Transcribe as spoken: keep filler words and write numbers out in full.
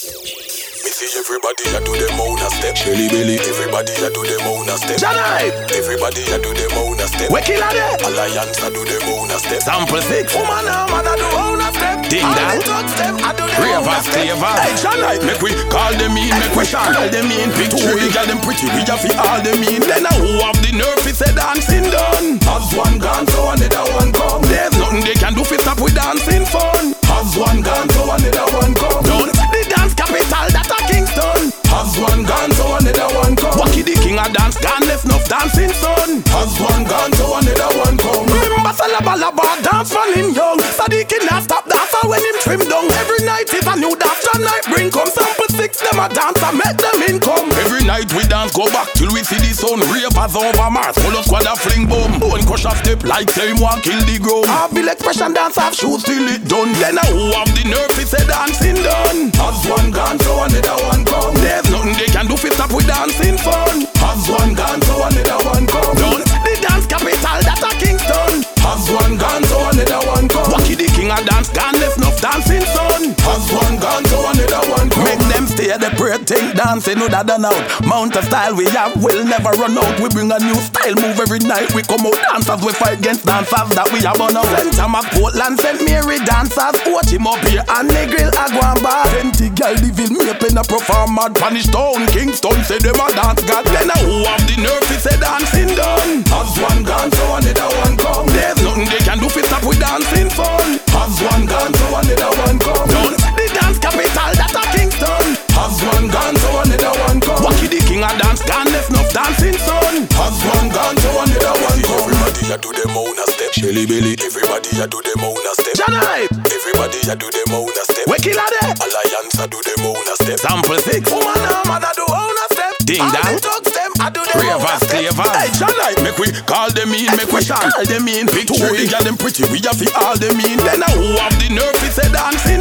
Me see everybody a do them own a step. Shelly Belly, everybody a do them own a step. Janai, everybody a do them own a step. We kill a day. Alliance a do them own a step. Sample six, woman a man a do own a step. Ding dong, step a do them own a step. Hey Janai, make we call them in, make we call them in. Picture we got them pretty, we just fi all them in. Then a who have the nerve fi say dancing done. Has one gone, so another one come. There's nothing they can do fi stop with dancing fun. Has one gone, so another one come. Don't the dance capital that a Kingston. Has one gone, so another one come. Wacky the king a dance, gone left enough dancing son. Has one gone, so another one come. Remember Salabalaba dance from him young. Sadiq not stop dancer when him trim down. Every night is a new dance, one night bring come. Sample six them a dance and make them income. Every night we dance go back till we see the sun. Ravers over Mars, full of squad a fling boom. Bone crush a step like say him want kill the ground. Have bill expression dance have shoes till it done. Then a who have the nerve fi say dancing done. Has one gone, so another one come. There's nothing they can do fi stop with dancing fun. Has one gone, so another one come. Done the dance capital that a Kingston. Has one gone, so another one come. Wacky the king a dance, gone left enough dancing son. Has one gone, so another one come. Make them stay the prayer thing dancing no that done out. Mount a style we have will never run out. We bring a new style move every night. We come out dancers, we fight against dancers that we have on out. Saint Thomas, Portland, Saint Mary dancers. Watch him up here and the grill a go and bar. Twenty girl living me up in a perform mad. Punish town, Kingston say them a dance god. Then a who have the nerve to say dancing done. Has one gone, so another one come. There's nothing they can do fi stop with dancing fun. Has one gone, so another one come. Done the dance capital that a Kingston. Has one gone, so another one come. Wacky the king a dance, gone left enough dancing son. Has one gone, so another one come. Everybody a do them own a step. Shelly Belly, everybody a do them own a step. Janai, everybody a do them own a step. We kill a day. Alliance a do them own a step. Sample six, woman a man a do own a step. Ding dong, them a do them own a step. Hey Janai, make we call them in, make we call them in. Picture we got them pretty, we have fi all them in. Then a who have the nerve fi say dancing